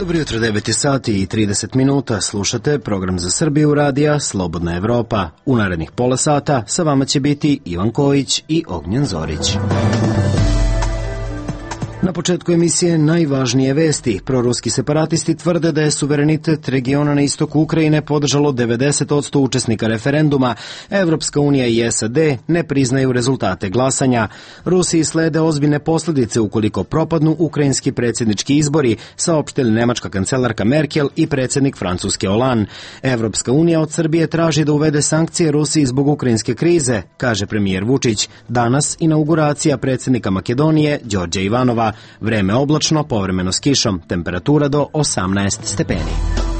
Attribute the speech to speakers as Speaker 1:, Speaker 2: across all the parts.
Speaker 1: Dobro jutro, 9 sati i 30 minuta. Slušate program za Srbiju radija Slobodna Evropa. U narednih pola sata sa vama će biti Ivan Kojić i Ognjen Zorić. Na početku emisije najvažnije vesti. Proruski separatisti tvrde da je suverenitet regiona na istoku Ukrajine podržalo 90% učesnika referenduma. Evropska unija i SAD ne priznaju rezultate glasanja. Rusiji slede ozbiljne posljedice ukoliko propadnu ukrajinski predsjednički izbori, saopštili nemačka kancelarka Merkel i predsjednik Francuske Hollande. Evropska unija od Srbije traži da uvede sankcije Rusiji zbog ukrajinske krize, kaže premijer Vučić. Danas inauguracija predsjednika Makedonije Đorđa Ivanova. Vreme oblačno, povremeno s kišom, temperatura do 18 stepeni.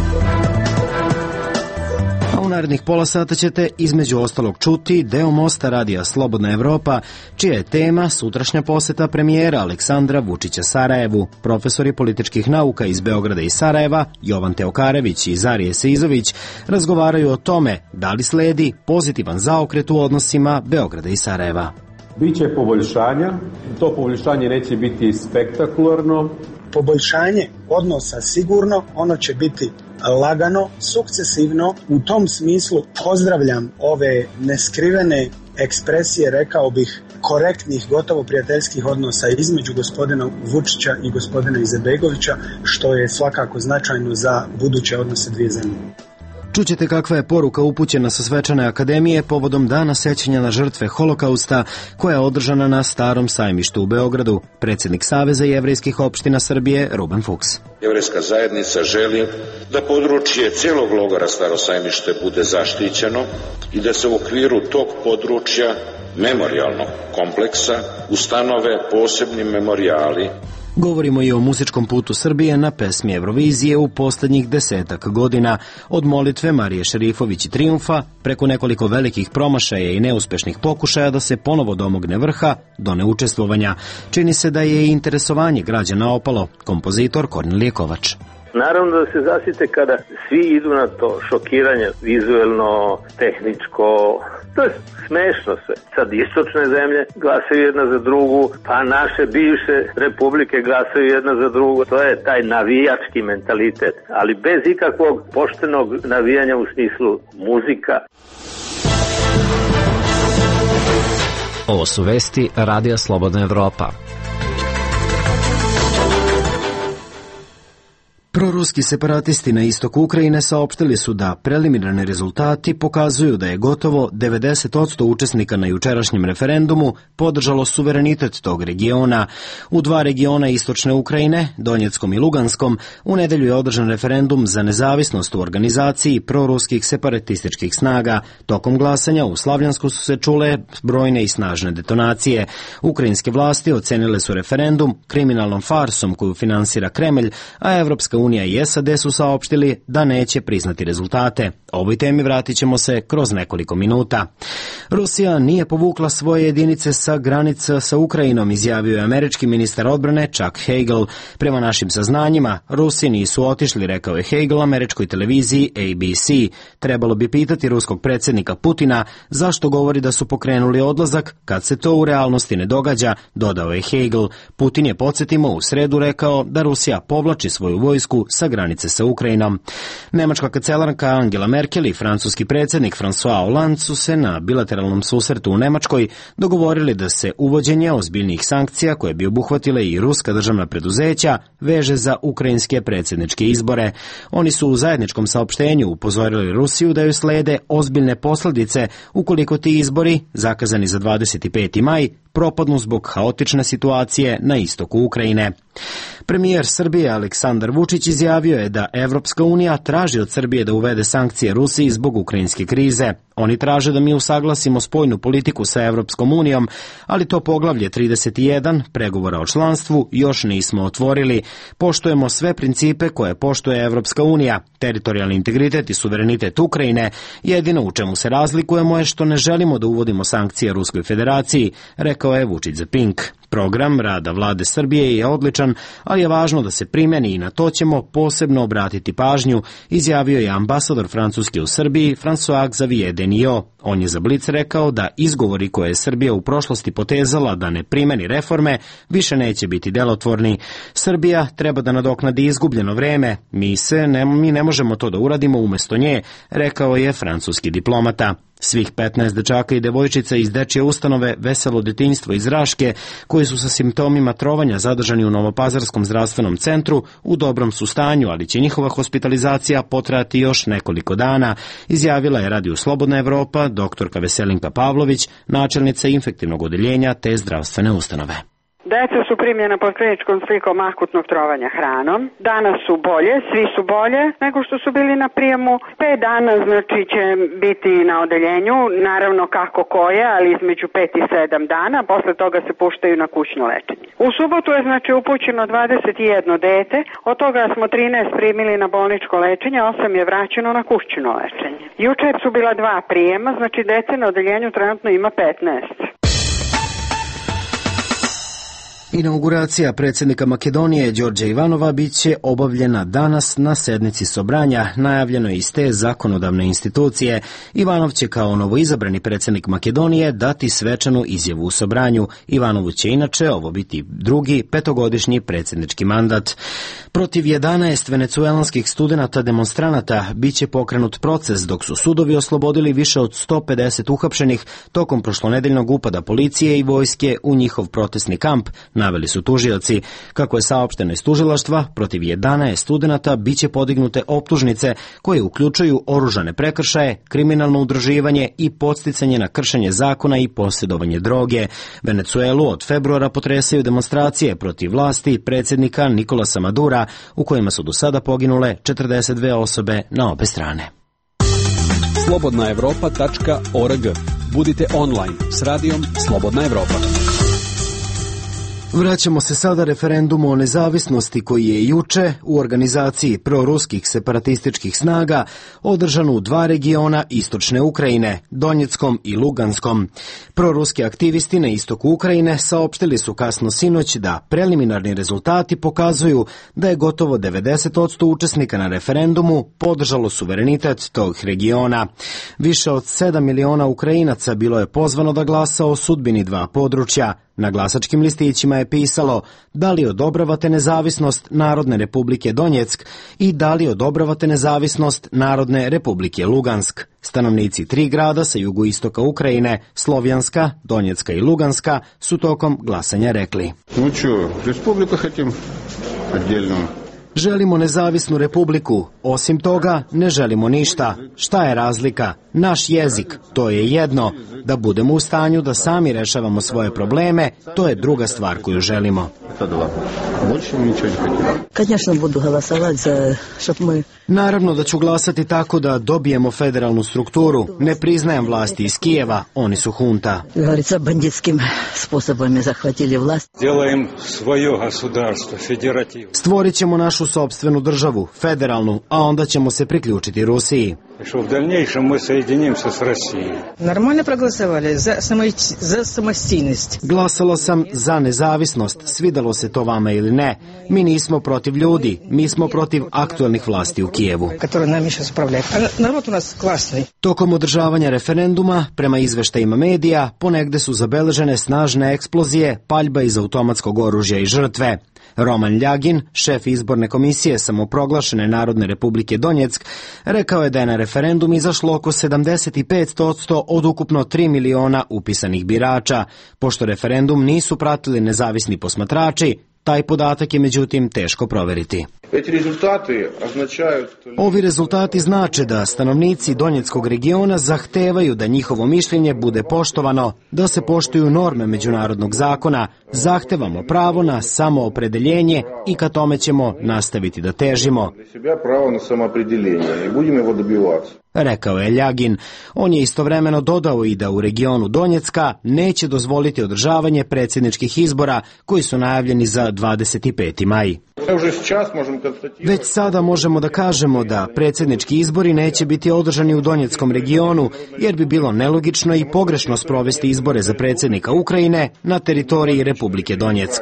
Speaker 1: A u narednih pola sata ćete između ostalog čuti deo mosta radija Slobodna Evropa, čija je tema sutrašnja poseta premijera Aleksandra Vučića Sarajevu. Profesori političkih nauka iz Beograda i Sarajeva, Jovan Teokarević i Zarije Seizović, razgovaraju o tome da li sledi pozitivan zaokret u odnosima Beograda i Sarajeva.
Speaker 2: Biće poboljšanja, to poboljšanje neće biti spektakularno.
Speaker 3: Poboljšanje odnosa sigurno, ono će biti lagano, sukcesivno. U tom smislu pozdravljam ove neskrivene ekspresije, rekao bih, korektnih, gotovo prijateljskih odnosa između gospodina Vučića i gospodina Izetbegovića, što je svakako značajno za buduće odnose dvije zemlje.
Speaker 1: Čućete kakva je poruka upućena sa Svečane akademije povodom dana sećanja na žrtve Holokausta, koja je održana na Starom sajmištu u Beogradu. Predsjednik Saveza jevrejskih opština Srbije Ruben Fuchs.
Speaker 4: Jevrejska zajednica želi da područje cijelog logora Staro sajmište bude zaštićeno i da se u okviru tog područja memorijalnog kompleksa ustanove posebni memorijali.
Speaker 1: Govorimo i o muzičkom putu Srbije na pesmi Eurovizije u posljednjih 10 godina, od molitve Marije Šerifović i Trijumfa, preko nekoliko velikih promašaja i neuspešnih pokušaja da se ponovo domogne vrha, do neučestvovanja. Čini se da je i interesovanje građana opalo. Kompozitor Kornelije Kovač.
Speaker 5: Naravno da se zasite kada svi idu na to šokiranje, vizuelno, tehničko. To je smešno sve. Sad istočne zemlje glasaju jedna za drugu, pa naše bivše republike glasaju jedna za drugu. To je taj navijački mentalitet, ali bez ikakvog poštenog navijanja u smislu muzika.
Speaker 6: Ovo su vesti Radija Slobodna Evropa.
Speaker 1: Proruski separatisti na istoku Ukrajine saopštili su da preliminarni rezultati pokazuju da je gotovo 90% učesnika na jučerašnjem referendumu podržalo suverenitet tog regiona. U dva regiona istočne Ukrajine, Donjeckom i Luganskom, u nedelju je održan referendum za nezavisnost u organizaciji proruskih separatističkih snaga. Tokom glasanja u Slavljansku su se čule brojne i snažne detonacije. Ukrajinske vlasti ocenile su referendum kriminalnom farsom koju finansira Kremlj, a Evropska unija i SAD su saopštili da neće priznati rezultate. O ovoj temi vratit ćemo se kroz nekoliko minuta. Rusija nije povukla svoje jedinice sa granica sa Ukrajinom, izjavio je američki ministar odbrane Chuck Hagel. Prema našim saznanjima, Rusi nisu otišli, rekao je Hagel američkoj televiziji ABC. Trebalo bi pitati ruskog predsjednika Putina zašto govori da su pokrenuli odlazak kad se to u realnosti ne događa, dodao je Hagel. Putin je, podsjetimo, u sredu rekao da Rusija povlači svoju vojsku sa granice sa Ukrajinom. Nemačka kancelarka Angela Merkel i francuski predsjednik François Hollande su se na bilateralnom susretu u Nemačkoj dogovorili da se uvođenje ozbiljnih sankcija, koje bi obuhvatile i ruska državna preduzeća, veže za ukrajinske predsjedničke izbore. Oni su u zajedničkom saopštenju upozorili Rusiju da joj slede ozbiljne posljedice ukoliko ti izbori, zakazani za 25. maj, propadnu zbog haotične situacije na istoku Ukrajine. Premijer Srbije Aleksandar Vučić izjavio je da Evropska unija traži od Srbije da uvede sankcije Rusiji zbog ukrajinske krize. Oni traže da mi usaglasimo spoljnu politiku sa Evropskom unijom, ali to poglavlje 31 pregovora o članstvu još nismo otvorili. Poštujemo sve principe koje poštuje Evropska unija, teritorijalni integritet i suverenitet Ukrajine. Jedino u čemu se razlikujemo je što ne želimo da uvodimo sankcije Ruskoj federaciji, rekao je Vučić za Pink. Program rada vlade Srbije je odličan, ali je važno da se primjeni i na to ćemo posebno obratiti pažnju, izjavio je ambasador Francuske u Srbiji François Xavier Denis. NIO. On je za Blic rekao da izgovori koje je Srbija u prošlosti potezala da ne primeni reforme više neće biti delotvorni. Srbija treba da nadoknadi izgubljeno vreme. Mi ne možemo to da uradimo umesto nje, rekao je francuski diplomata. Svih 15 dečaka i devojčica iz dečje ustanove Veselo detinjstvo iz Raške, koji su sa simptomima trovanja zadržani u Novopazarskom zdravstvenom centru, u dobrom su stanju, ali će njihova hospitalizacija potrajati još nekoliko dana, izjavila je Radiju Slobodna Evropa doktorka Veselinka Pavlović, načelnica infektivnog odeljenja te zdravstvene ustanove.
Speaker 7: Deca su primljena pod kliničkom slikom akutnog trovanja hranom. Danas su bolje, svi su bolje nego što su bili na prijemu. 5 dana znači će biti na odeljenju, naravno kako koje, ali između 5 i 7 dana. Posle toga se puštaju na kućno lečenje. U subotu je znači upućeno 21 dete, od toga smo 13 primili na bolničko lečenje, 8 je vraćeno na kućno lečenje. Juče su bila 2 prijema, znači dece na odeljenju trenutno ima 15.
Speaker 1: Inauguracija predsjednika Makedonije Đorđa Ivanova biće obavljena danas na sednici Sobranja, najavljeno je iz te zakonodavne institucije. Ivanov će kao novoizabrani predsjednik Makedonije dati svečanu izjavu u Sobranju. Ivanovu će inače ovo biti drugi petogodišnji predsjednički mandat. Protiv 11 venecuelanskih studenata demonstranata biće pokrenut proces, dok su sudovi oslobodili više od 150 uhapšenih tokom prošlonedeljnog upada policije i vojske u njihov protestni kamp, naveli su tužioci. Kako je saopšteno iz tužilaštva, protiv 11 studenata biće podignute optužnice koje uključuju oružane prekršaje, kriminalno udruživanje i podsticanje na kršenje zakona i posjedovanje droge. Venecuelu od februara potresaju demonstracije protiv vlasti predsjednika Nikolasa Madura, u kojima su do sada poginule 42 osobe na obe strane.
Speaker 8: slobodnaevropa.org. Budite online s radijom Slobodna Evropa.
Speaker 1: Vraćamo se sada referendumu o nezavisnosti koji je juče u organizaciji proruskih separatističkih snaga održan u 2 regiona istočne Ukrajine, Donjeckom i Luganskom. Proruski aktivisti na istoku Ukrajine saopštili su kasno sinoć da preliminarni rezultati pokazuju da je gotovo 90% učesnika na referendumu podržalo suverenitet tog regiona. Više od 7 miliona Ukrajinaca bilo je pozvano da glasa o sudbini 2 područja. Na glasačkim listićima je pisalo da li odobravate nezavisnost Narodne republike Donjeck i da li odobravate nezavisnost Narodne republike Lugansk. Stanovnici 3 grada sa jugoistoka Ukrajine, Slovjanska, Donjecka i Luganska, su tokom glasanja rekli:
Speaker 9: Respubliku hatim oddeljnu.
Speaker 1: Želimo nezavisnu republiku, osim toga ne želimo ništa. Šta je razlika? Naš jezik, to je jedno. Da budemo u stanju da sami rešavamo svoje probleme, to je druga stvar koju želimo. Naravno da ću glasati tako da dobijemo federalnu strukturu. Ne priznajem vlasti iz Kijeva, oni su hunta. Stvorit ćemo našu sopstvenu državu, federalnu, a onda ćemo se priključiti Rusiji.
Speaker 10: Normalno proglasovali za samostalnost.
Speaker 1: Glasala sam za nezavisnost, svidelo se to vama ili ne. Mi nismo protiv ljudi, mi smo protiv aktualnih vlasti u Kijevu.
Speaker 10: Narod u nas klasni.
Speaker 1: Tokom održavanja referenduma, prema izveštajima medija, ponegde su zabeležene snažne eksplozije, paljba iz automatskog oružja i žrtve. Roman Ljagin, šef izborne komisije samoproglašene Narodne republike Donjeck, rekao je da je na referendum izašlo oko 75% od ukupno 3 miliona upisanih birača. Pošto referendum nisu pratili nezavisni posmatrači, taj podatak je međutim teško proveriti. Ovi rezultati znače da stanovnici Donjeckog regiona zahtevaju da njihovo mišljenje bude poštovano, da se poštuju norme međunarodnog zakona, zahtevamo pravo na samoopredeljenje i ka tome ćemo nastaviti da težimo. Rekao je Ljagin. On je istovremeno dodao i da u regionu Donjecka neće dozvoliti održavanje predsjedničkih izbora koji su najavljeni za 25. maj. Već sada možemo da kažemo da predsjednički izbori neće biti održani u Donjeckom regionu, jer bi bilo nelogično i pogrešno sprovesti izbore za predsjednika Ukrajine na teritoriji Republike Donjeck.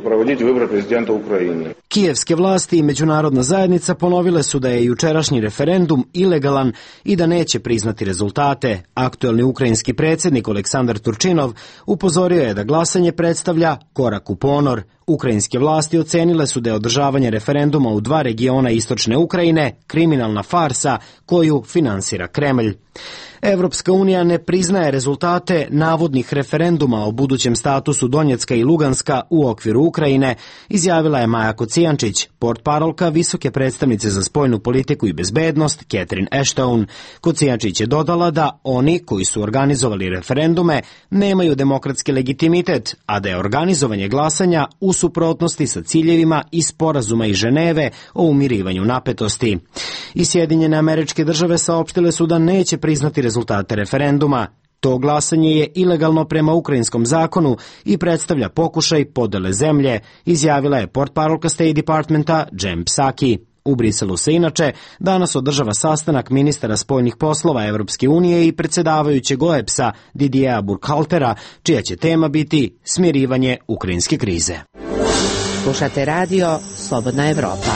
Speaker 1: Kijevske vlasti i međunarodna zajednica ponovile su da je jučerašnji referendum ilegalan i da neće priznati rezultate. Aktuelni ukrajinski predsjednik Aleksandar Turčinov upozorio je da glasanje predstavlja korak u ponor. Ukrajinske vlasti ocenile su da je održavanje referenduma u 2 regiona istočne Ukrajine kriminalna farsa koju finansira Kremlj. Evropska unija ne priznaje rezultate navodnih referenduma o budućem statusu Donjecka i Luganska u okviru Ukrajine, izjavila je Maja Kocijančić, portparolka visoke predstavnice za spoljnu politiku i bezbednost Catherine Ashton. Kocijančić je dodala da oni koji su organizovali referendume nemaju demokratski legitimitet, a da je organizovanje glasanja u suprotnosti sa ciljevima i sporazuma iz Ženeve o umirivanju napetosti. I Sjedinjene Američke Države saopštile su da neće priznati rezultate referenduma. To glasanje je ilegalno prema ukrajinskom zakonu i predstavlja pokušaj podele zemlje, izjavila je portparolka State Departmenta Jen Psaki. U Briselu se inače danas održava sastanak ministara spoljnih poslova Evropske unije i predsjedavajućeg OEBS-a Didiera Burkhaltera, čija će tema biti smirivanje ukrajinske krize.
Speaker 11: Slušate radio Slobodna Evropa.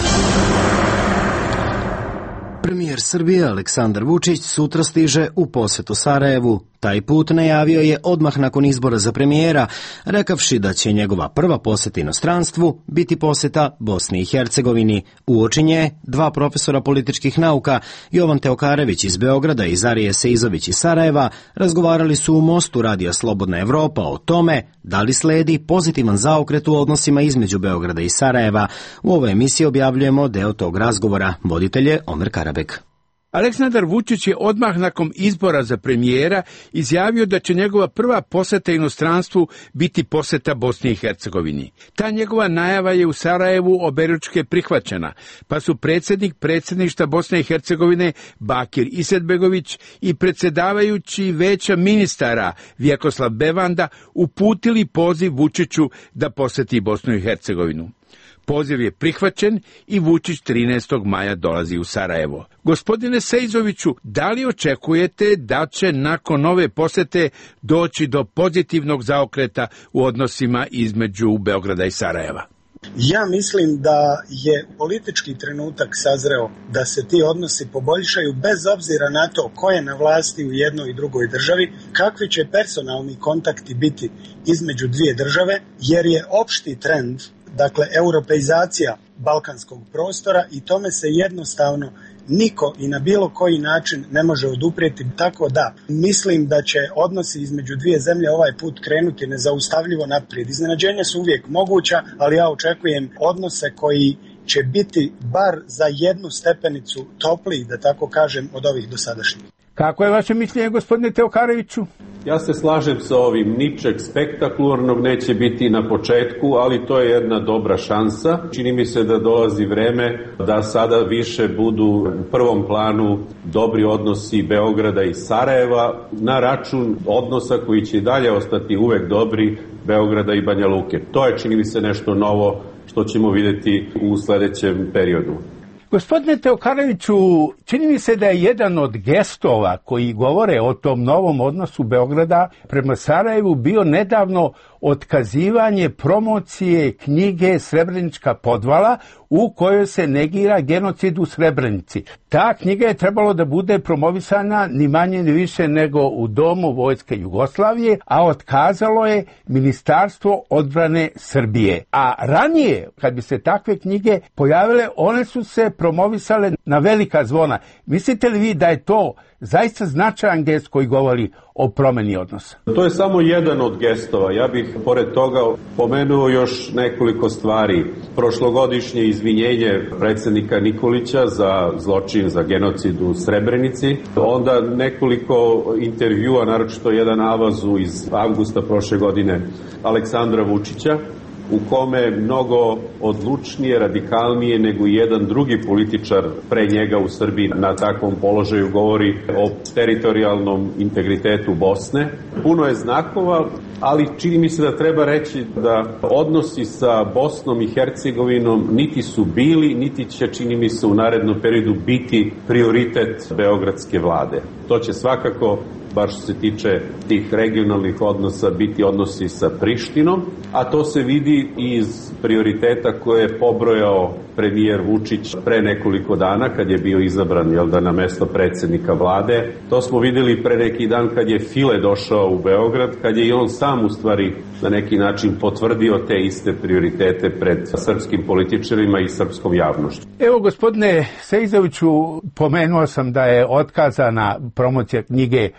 Speaker 1: Premijer Srbije Aleksandar Vučić sutra stiže u posjetu Sarajevu. Taj put najavio je odmah nakon izbora za premijera, rekavši da će njegova prva posjeta inostranstvu biti posjeta Bosni i Hercegovini. Uoči nje 2 profesora političkih nauka, Jovan Teokarević iz Beograda i Zarije Seizović iz Sarajeva, razgovarali su u Mostu radija Slobodna Evropa o tome da li sledi pozitivan zaokret u odnosima između Beograda i Sarajeva. U ovoj emisiji objavljujemo deo tog razgovora. Voditelj je Omer Karabek.
Speaker 12: Aleksandar Vučić je odmah nakon izbora za premijera izjavio da će njegova prva poseta inostranstvu biti poseta Bosni i Hercegovini. Ta njegova najava je u Sarajevu oberučke prihvaćena, pa su predsjedništva Bosne i Hercegovine Bakir Izetbegović i predsjedavajući Veća ministara Vjekoslav Bevanda uputili poziv Vučiću da poseti Bosnu i Hercegovinu. Poziv je prihvaćen i Vučić 13. maja dolazi u Sarajevo. Gospodine Seizoviću, da li očekujete da će nakon ove posete doći do pozitivnog zaokreta u odnosima između Beograda i Sarajeva?
Speaker 3: Ja mislim da je politički trenutak sazreo da se ti odnosi poboljšaju bez obzira na to ko je na vlasti u jednoj i drugoj državi, kakvi će personalni kontakti biti između dvije države, jer je opšti trend, dakle, europeizacija balkanskog prostora i tome se jednostavno niko i na bilo koji način ne može oduprijeti. Tako da, mislim da će odnosi između dvije zemlje ovaj put krenuti nezaustavljivo naprijed. Iznenađenja su uvijek moguća, ali ja očekujem odnose koji će biti bar za 1 stepenicu topliji, da tako kažem, od ovih dosadašnjih.
Speaker 12: Kako je vaše mišljenje, gospodine Teokareviću?
Speaker 2: Ja se slažem sa ovim, ničeg spektakularnog neće biti na početku, ali to je jedna dobra šansa. Čini mi se da dolazi vreme da sada više budu u prvom planu dobri odnosi Beograda i Sarajeva na račun odnosa koji će dalje ostati uvek dobri Beograda i Banja Luke. To je, čini mi se, nešto novo što ćemo vidjeti u sledećem periodu.
Speaker 12: Gospodine Teokareviću, čini mi se da je jedan od gestova koji govore o tom novom odnosu Beograda prema Sarajevu bio nedavno otkazivanje promocije knjige Srebrenička podvala u kojoj se negira genocid u Srebrenici. Ta knjiga je trebalo da bude promovisana ni manje ni više nego u Domu Vojske Jugoslavije, a otkazalo je Ministarstvo odbrane Srbije. A ranije, kad bi se takve knjige pojavile, one su se promovisale na velika zvona. Mislite li vi da je to zaista značajan gest koji govori o promeni odnosa?
Speaker 2: To je samo jedan od gestova. Ja bih pored toga pomenuo još nekoliko stvari. Prošlogodišnje izvinjenje predsjednika Nikolića za zločin, za genocid u Srebrenici. Onda nekoliko intervjua, naročito jedan avazu iz avgusta prošle godine Aleksandra Vučića, u kome mnogo odlučnije, radikalnije nego jedan drugi političar pre njega u Srbiji na takvom položaju govori o teritorijalnom integritetu Bosne. Puno je znakova, ali čini mi se da treba reći da odnosi sa Bosnom i Hercegovinom niti su bili, niti će, čini mi se, u narednom periodu biti prioritet beogradske vlade. To će svakako, baš što se tiče tih regionalnih odnosa, biti odnosi sa Prištinom, a to se vidi iz prioriteta koje je pobrojao premijer Vučić pre nekoliko dana kad je bio izabran na mesto predsednika vlade. To smo videli pre neki dan kad je File došao u Beograd, kad je i on sam u stvari na neki način potvrdio te iste prioritete pred srpskim političarima i srpskom javnošću.
Speaker 12: Evo, gospodine Sejzoviću, pomenuo sam da je otkazana promocija knjige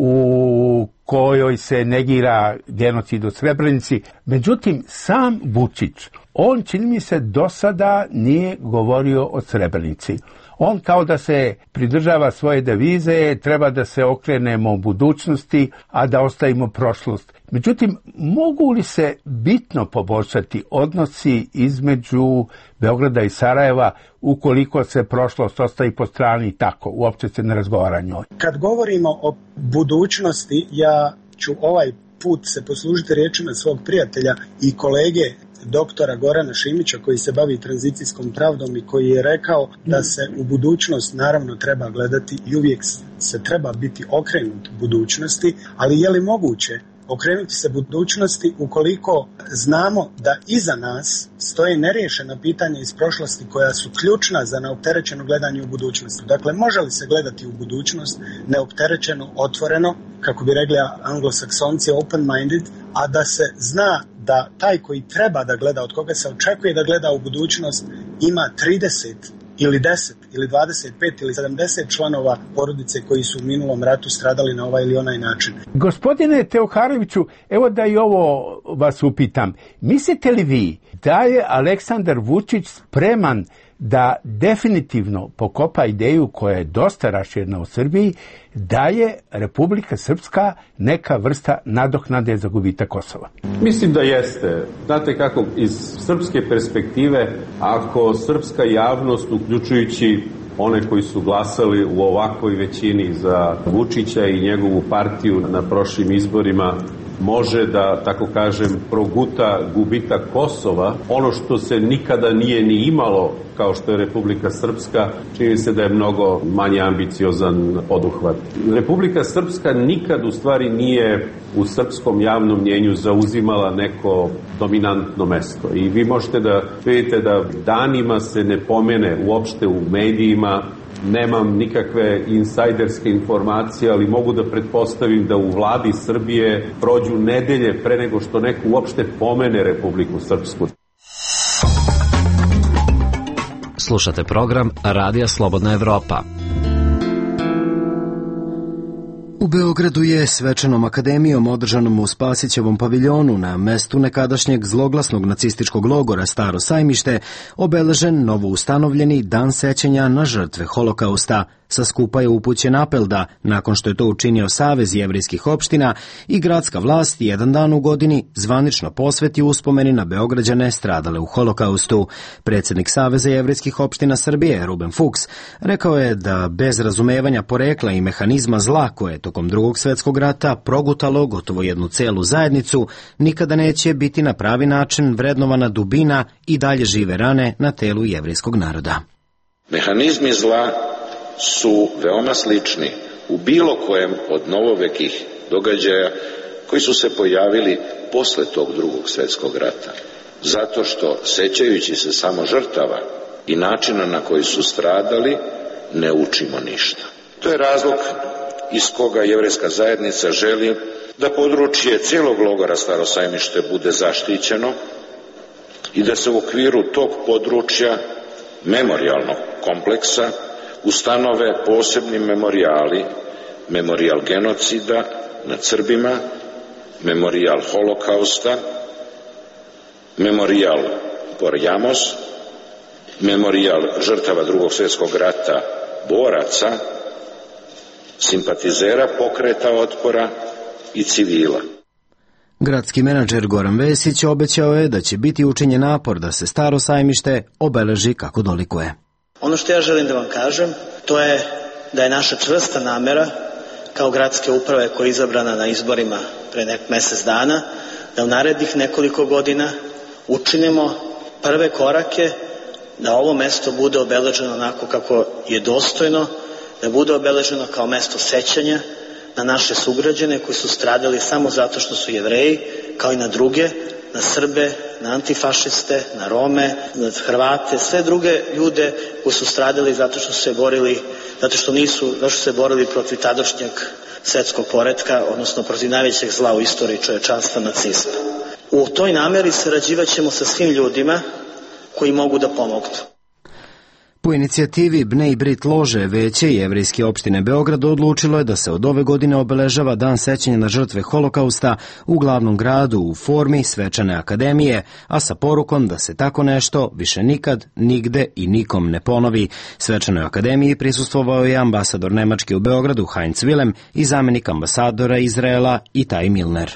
Speaker 12: u kojoj se negira genocid u Srebrenici. Međutim, sam Vučić, on, čini mi se, do sada nije govorio o Srebrenici. On kao da se pridržava svoje devize, treba da se okrenemo u budućnosti, a da ostavimo prošlost. Međutim, mogu li se bitno poboljšati odnosi između Beograda i Sarajeva ukoliko se prošlost ostavi po strani i tako, uopće se ne razgovara njoj?
Speaker 3: Kad govorimo o budućnosti, ja ću ovaj put se poslužiti riječima svog prijatelja i kolege doktora Gorana Šimića, koji se bavi tranzicijskom pravdom i koji je rekao da se u budućnost naravno treba gledati i uvijek se treba biti okrenut budućnosti, ali je li moguće okrenuti se budućnosti ukoliko znamo da iza nas stoje neriješena pitanja iz prošlosti koja su ključna za neopterećeno gledanje u budućnosti. Dakle, može li se gledati u budućnost neopterećeno, otvoreno, kako bi rekli anglosaksonci open-minded, a da se zna da taj koji treba da gleda, od koga se očekuje da gleda u budućnost, ima 30 ili 10 ili 25 ili 70 članova porodice koji su u minulom ratu stradali na ovaj ili onaj način.
Speaker 12: Gospodine Teoharoviću, evo da i ovo vas upitam. Mislite li vi da je Aleksandar Vučić spreman da definitivno pokopa ideju koja je dosta raširena u Srbiji, da je Republika Srpska neka vrsta nadoknade za gubitak Kosova?
Speaker 2: Mislim da jeste. Znate kako, iz srpske perspektive, ako srpska javnost, uključujući one koji su glasali u ovakvoj većini za Vučića i njegovu partiju na prošlim izborima, može da, tako kažem, proguta gubitak Kosova, ono što se nikada nije ni imalo, kao što je Republika Srpska, čini se da je mnogo manje ambiciozan poduhvat. Republika Srpska nikad u stvari nije u srpskom javnom mnjenju zauzimala neko dominantno mesto. I vi možete da vidite da danima se ne pomene uopšte u medijima. Nemam nikakve insajderske informacije, ali mogu da pretpostavim da u vladi Srbije prođu nedelje pre nego što neko uopšte pomene Republiku Srpsku.
Speaker 6: Slušate program Radija Slobodna Evropa.
Speaker 1: U Beogradu je svečanom akademijom održanom u Spasićevom paviljonu na mestu nekadašnjeg zloglasnog nacističkog logora Staro Sajmište obeležen novoustanovljeni dan sećanja na žrtve Holokausta. Sa skupa je upućen apel da, nakon što je to učinio Savez jevrejskih opština, i gradska vlast jedan dan u godini zvanično posveti uspomeni na Beograđane stradale u Holokaustu. Predsjednik Saveza jevrejskih opština Srbije, Ruben Fuchs, rekao je da bez razumevanja porekla i mehanizma zla koje je tokom Drugog svjetskog rata progutalo gotovo jednu celu zajednicu, nikada neće biti na pravi način vrednovana dubina i dalje žive rane na telu jevrejskog naroda.
Speaker 4: Mehanizmi zla su veoma slični u bilo kojem od novovekih događaja koji su se pojavili posle tog Drugog svjetskog rata. Zato što, sećajući se samo žrtava i načina na koji su stradali, ne učimo ništa. To je razlog iz koga jevrejska zajednica želi da područje cijelog logora Staro Sajmište bude zaštićeno i da se u okviru tog područja memorijalnog kompleksa ustanove posebni memorijali, memorijal genocida nad Srbima, memorijal Holokausta, memorijal Porjamos, memorijal žrtava Drugog svjetskog rata boraca, simpatizera pokreta otpora i civila.
Speaker 1: Gradski menadžer Goran Vesić obećao je da će biti učinjen napor da se Staro sajmište obeleži kako dolikuje.
Speaker 13: Ono što ja želim da vam kažem, to je da je naša čvrsta namera kao gradske uprave koja je izabrana na izborima pre mesec dana, da u narednih nekoliko godina učinimo prve korake da ovo mesto bude obeleženo onako kako je dostojno, da bude obeleženo kao mesto sećanja na naše sugrađane koji su stradali samo zato što su Jevreji, kao i na druge, na Srbe, na antifašiste, na Rome, na Hrvate, sve druge ljude koji su stradali zato što su se borili, zato što su se borili protiv tadašnjeg svetskog poretka, odnosno protiv najvećeg zla u istoriji čovečanstva, nacizma. U toj nameri sarađivat ćemo sa svim ljudima koji mogu da pomognu.
Speaker 1: Po inicijativi Bnei Brit lože Veće Jevrejske opštine Beograd odlučilo je da se od ove godine obeležava Dan sećanja na žrtve Holokausta u glavnom gradu u formi svečane akademije, a sa porukom da se tako nešto više nikad, nigde i nikom ne ponovi. Svečanoj akademiji prisustvovao je ambasador Nemačke u Beogradu Heinz Willem i zamenik ambasadora Izraela Itai Milner.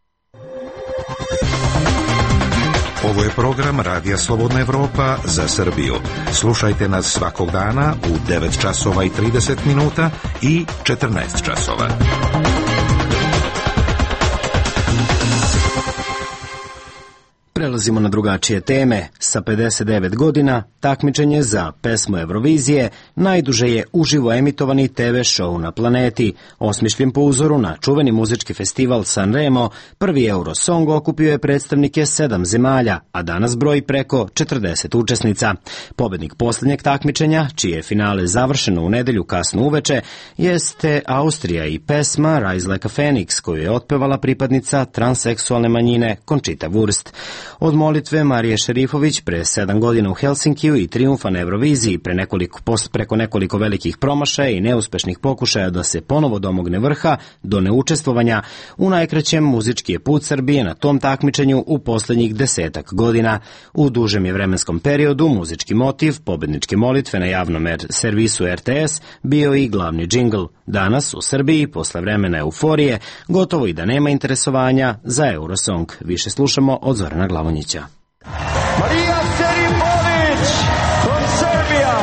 Speaker 14: Ovo je program Radija Slobodna Evropa za Srbiju. Slušajte nas svakog dana u 9 časova i 30 minuta i 14 časova.
Speaker 1: Prelazimo na drugačije teme. Sa 59 godina takmičenje za pesmu Eurovizije najduže je uživo emitovani TV show na planeti. Osmišljen po uzoru na čuveni muzički festival Sanremo, prvi Eurosong okupio je predstavnike 7 zemalja, a danas broji preko 40 učesnica. Pobednik posljednjeg takmičenja, čije je finale završeno u nedelju kasno uveče, jeste Austrija i pesma Rise Like a Phoenix, koju je otpevala pripadnica transseksualne manjine Conchita Wurst. Od molitve Marije Šerifović pre 7 godina u Helsinkiju i trijumfa na Euroviziji preko nekoliko velikih promašaja i neuspešnih pokušaja da se ponovo domogne vrha do neučestvovanja, u najkraćem muzički je put Srbije na tom takmičenju u poslednjih 10 godina. U dužem je vremenskom periodu muzički motiv pobedničke molitve na javnom servisu RTS bio i glavni džingl. Danas u Srbiji, posle vremena euforije, gotovo i da nema interesovanja za Eurosong. Više slušamo od Zorana Glavonjića.
Speaker 15: Marija Šerifović from Serbia.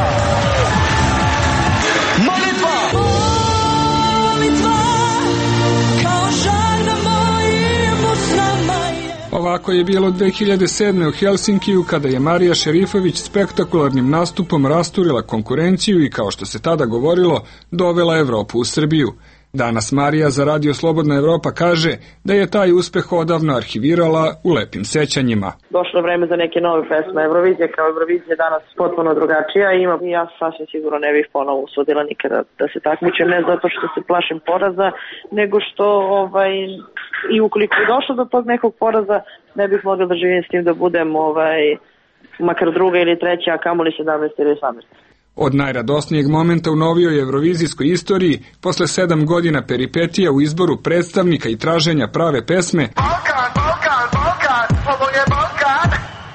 Speaker 15: Molitva. Molitva kao žar na mojim usnama je.
Speaker 16: Ovako je bilo 2007. u Helsinkiju kada je Marija Šerifović spektakularnim nastupom rasturila konkurenciju i, kao što se tada govorilo, dovela Evropu u Srbiju. Danas Marija za Radio Slobodna Evropa kaže da je taj uspeh odavno arhivirala u lepim sećanjima.
Speaker 17: Došlo vreme za neke nove pesme. Eurovizija kao Eurovizija danas potpuno drugačija i ja sasvim sigurno ne bih ponovo usudila nikada da se takmičem, ne zato što se plašim poraza, nego što i ukoliko je došlo do tog nekog poraza, ne bih mogla da živim s tim da budem makar druga ili treća, a kamoli 17 ili 18.
Speaker 16: Od najradosnijeg momenta u novijoj evrovizijskoj istoriji, posle 7 godina peripetija u izboru predstavnika i traženja prave pesme,
Speaker 15: Balkan, Balkan, Balkan, ovo je Balkan,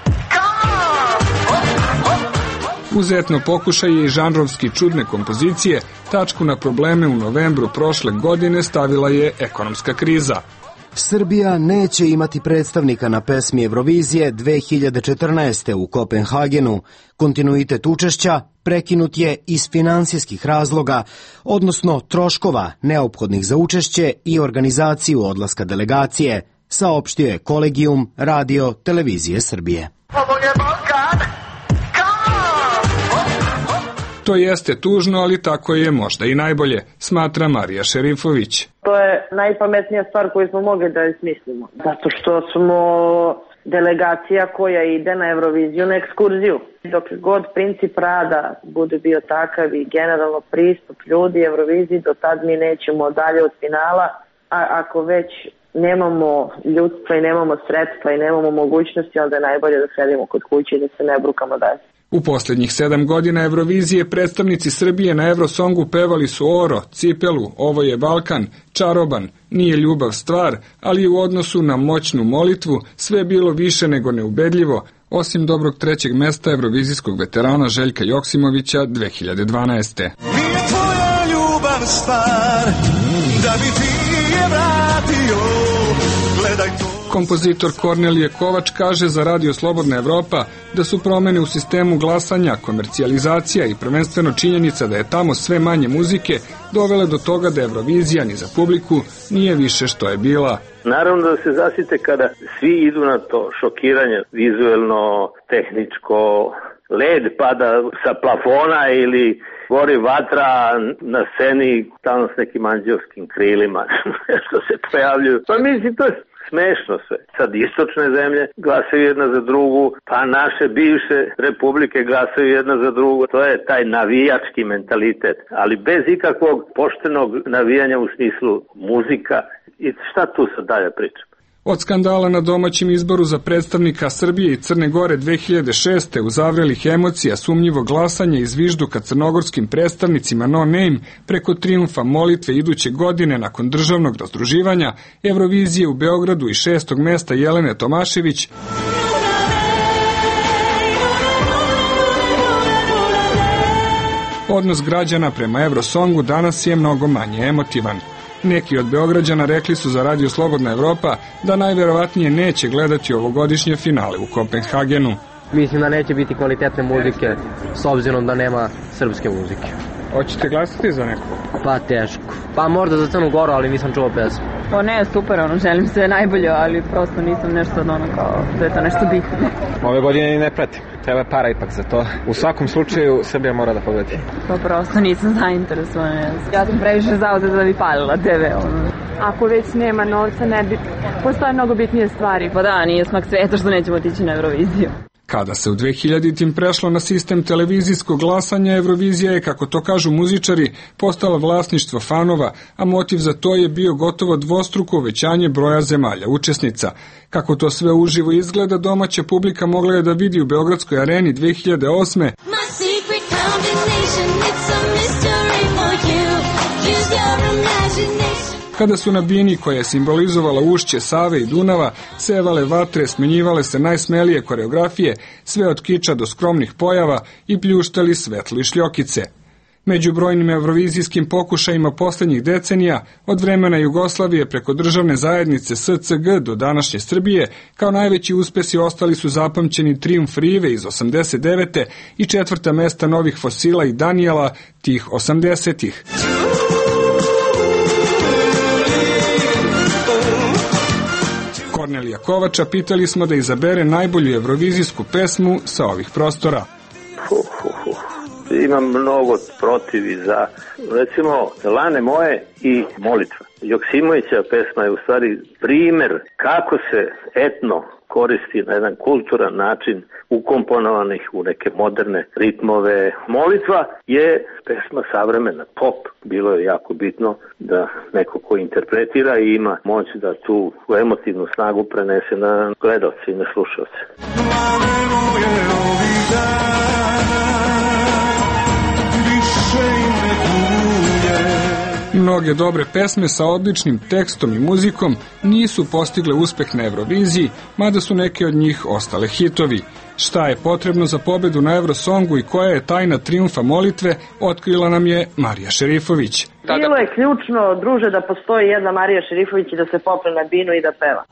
Speaker 16: uz etno pokušaje i žanrovski čudne kompozicije, tačku na probleme u novembru prošle godine stavila je ekonomska kriza.
Speaker 1: Srbija neće imati predstavnika na pesmi Eurovizije 2014. u Kopenhagenu. Kontinuitet učešća prekinut je iz finansijskih razloga, odnosno troškova neophodnih za učešće i organizaciju odlaska delegacije, saopštio je Kolegijum Radio Televizije Srbije.
Speaker 15: ovo je Balkan.
Speaker 16: To jeste tužno, ali tako je možda i najbolje, smatra Marija Šerifović.
Speaker 17: To je najpametnija stvar koju smo mogli da smislimo. Zato što smo delegacija koja ide na Euroviziju na ekskurziju. Dok god princip rada bude bio takav i generalno pristup ljudi Euroviziji, do tad mi nećemo dalje od finala, a ako već nemamo ljudstva i nemamo sredstva i nemamo mogućnosti, onda je najbolje da sedimo kod kuće i da se ne brukamo dalje.
Speaker 16: U posljednjih 7 godina Eurovizije predstavnici Srbije na Eurosongu pevali su Oro, Cipelu, Ovo je Balkan, Čaroban, Nije ljubav stvar, ali u odnosu na moćnu molitvu sve je bilo više nego neubedljivo, osim dobrog 3. mesta evrovizijskog veterana Željka Joksimovića 2012.
Speaker 15: Nije tvoja ljubav stvar, da bi ti je vratio, gledaj to.
Speaker 16: Kompozitor Kornelije Kovač kaže za Radio Slobodna Evropa da su promene u sistemu glasanja, komercijalizacija i prvenstveno činjenica da je tamo sve manje muzike dovele do toga da Eurovizija ni za publiku nije više što je bila.
Speaker 5: Naravno da se zasite kada svi idu na to šokiranje, vizuelno, tehničko, led pada sa plafona ili gori vatra na sceni tamo s nekim anđelskim krilima što se pojavljuju. Pa mislim, to je smešno sve. Sad istočne zemlje glasaju jedna za drugu, pa naše bivše republike glasaju jedna za drugu. To je taj navijački mentalitet, ali bez ikakvog poštenog navijanja u smislu muzika. I šta tu sad dalje pričam?
Speaker 16: Od skandala na domaćem izboru za predstavnika Srbije i Crne Gore 2006. u zavrelih emocija, sumnjivog glasanja i zvižduka crnogorskim predstavnicima No Name preko trijumfa molitve iduće godine nakon državnog razdruživanja, Eurovizije u Beogradu i 6. mesta Jelene Tomašević, odnos građana prema Eurosongu danas je mnogo manje emotivan. Neki od Beograđana rekli su za Radio Slobodna Evropa da najverovatnije neće gledati ovogodišnje finale u Kopenhagenu.
Speaker 18: Mislim da neće biti kvalitetne muzike s obzirom da nema srpske muzike.
Speaker 16: Hoćete glasati za neko?
Speaker 18: Pa teško. Pa možda za Crnu Goru, ali nisam čuo pesmu.
Speaker 19: Pa ne, super, želim sve najbolje, ali prosto nisam nešto od ono kao da je to nešto bitno.
Speaker 20: Ove godine ne pratim. Treba para ipak za to. U svakom slučaju Srbija mora da pobedi.
Speaker 19: Pa prosto nisam zainteresovana. Ja sam previše zauzeta da bi palila TV.
Speaker 21: Ako već nema novca, ne bi... Postoje mnogo bitnije stvari.
Speaker 19: Pa da, nije smak sveta što nećemo otići na Euroviziju.
Speaker 16: Kada se u 2000-tim prešlo na sistem televizijskog glasanja, Eurovizija je, kako to kažu muzičari, postala vlasništvo fanova, a motiv za to je bio gotovo dvostruko uvećanje broja zemalja učesnica. Kako to sve uživo izgleda, domaća publika mogla je da vidi u Beogradskoj areni 2008. Kada su na bini, koja je simbolizovala ušće Save i Dunava, sevale vatre, smenjivale se najsmelije koreografije, sve od kiča do skromnih pojava i pljuštali svetlo šljokice. Među brojnim eurovizijskim pokušajima poslednjih decenija, od vremena Jugoslavije preko državne zajednice SCG do današnje Srbije, kao najveći uspesi ostali su zapamćeni trijumf Rive iz 89. i 4. mesta Novih Fosila i Danijela tih 80-ih. Kornelija Kovača pitali smo da izabere najbolju evrovizijsku pesmu sa ovih prostora.
Speaker 5: Ima mnogo protiv i za. Recimo, Lane moje i Molitva. Joksimovića pesma je u stvari primer kako se etno koristi na jedan kulturan način ukomponovanih u neke moderne ritmove. Molitva je pesma savremena, pop. Bilo je jako bitno da neko ko interpretira i ima moć da tu emotivnu snagu prenese na gledalce i na slušalce.
Speaker 16: Mnoge dobre pesme sa odličnim tekstom i muzikom nisu postigle uspeh na Euroviziji, mada su neke od njih ostale hitovi. Šta je potrebno za pobedu na Eurosongu i koja je tajna trijumfa molitve, otkrila nam je Marija Šerifović.
Speaker 17: Bilo je ključno, druže, da postoji jedna Marija Šerifović i da se popne na binu i da peva.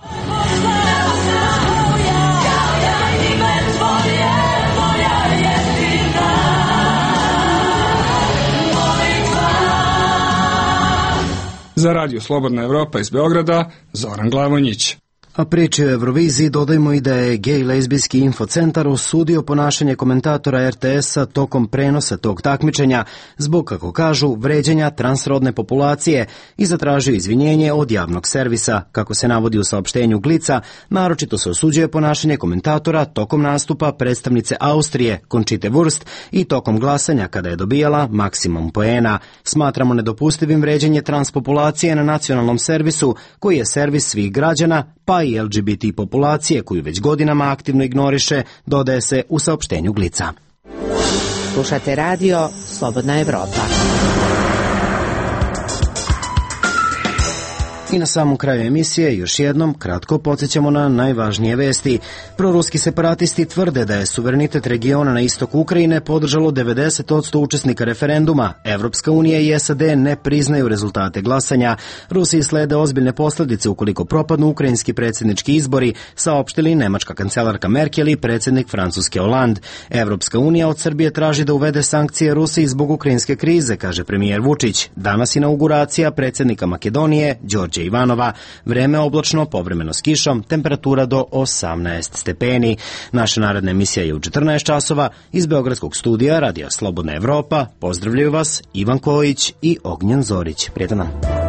Speaker 16: Za Radio Slobodna Evropa iz Beograda, Zoran Glavonjić.
Speaker 1: A priče o Euroviziji dodajmo i da je gej lezbijski infocentar osudio ponašanje komentatora RTS-a tokom prenosa tog takmičenja zbog, kako kažu, vređanja transrodne populacije i zatražio izvinjenje od javnog servisa. Kako se navodi u saopštenju Glica, naročito se osuđuje ponašanje komentatora tokom nastupa predstavnice Austrije, Conchite Wurst, i tokom glasanja kada je dobijala maksimum poena. Smatramo nedopustivim vređanje transpopulacije na nacionalnom servisu, koji je servis svih građana, pa i LGBT populacije koju već godinama aktivno ignoriše, dodaje se u saopštenju Glica.
Speaker 11: Slušate radio Slobodna Evropa.
Speaker 1: I na samom kraju emisije još jednom kratko podsjećamo na najvažnije vesti. Proruski separatisti tvrde da je suverenitet regiona na istoku Ukrajine podržalo 90% učesnika referenduma. Evropska unija i SAD ne priznaju rezultate glasanja. Rusiji slede ozbiljne posljedice ukoliko propadnu ukrajinski predsjednički izbori, saopštili nemačka kancelarka Merkel i predsjednik Francuske Hollande. Evropska unija od Srbije traži da uvede sankcije Rusiji zbog ukrajinske krize, kaže premijer Vučić. Danas inauguracija predsjednika Makedonije, Đorđe Ivanova. Vreme oblačno, povremeno s kišom, temperatura do 18 stepeni. Naša naredna emisija je u 14 časova. Iz Beogradskog studija Radija Slobodna Evropa pozdravljaju vas Ivan Kojić i Ognjen Zorić. Prijetan nam.